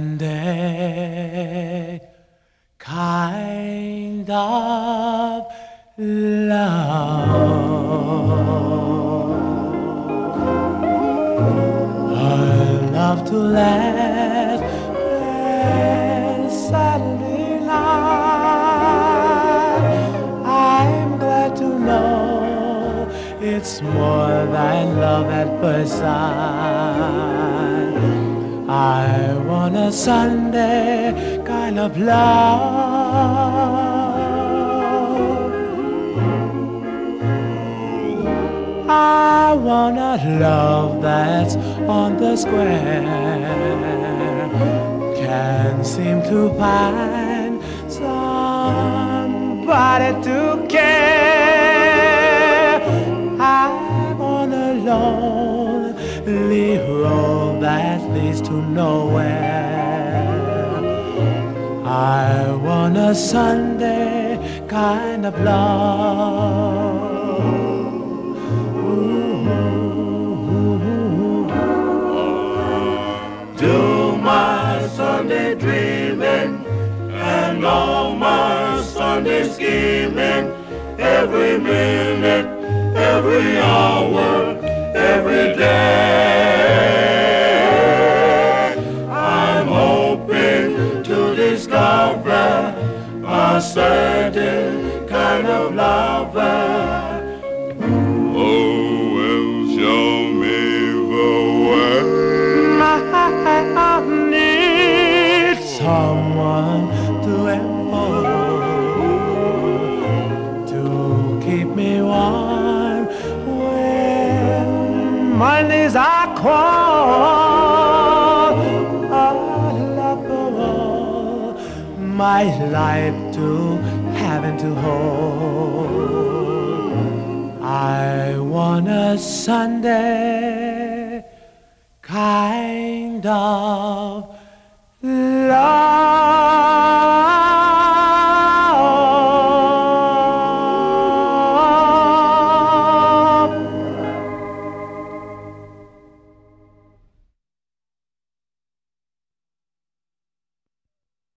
Sunday kind of love. I love to laugh and Saturday night. I'm glad to know it's more than love at first sight. I want a Sunday kind of love. I want a love that's on the square. Can't seem to find somebody to care. I want a lonely road that leads to nowhere. I want a Sunday kind of love. Do my Sunday dreaming and all my Sunday scheming, every minute, every hour, every day. I'm hoping to discover a certain kind of lover. Oh, well, show me the way. I need someone to hold, to keep me warm when my knees are cold. I love all my life to having to hold. I want a Sunday kind of love.